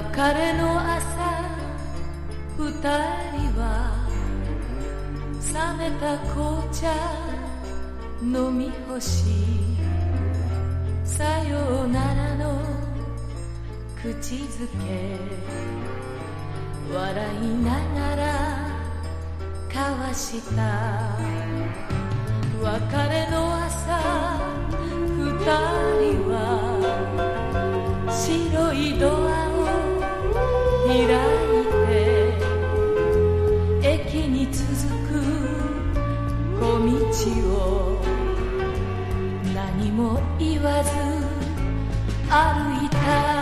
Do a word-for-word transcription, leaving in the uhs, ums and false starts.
別れの朝二人は冷めた紅茶飲み干しさようならの口づけ笑いながら交わした別れの朝二人は白いドアを開いて駅に続く小道を何も言わず歩いた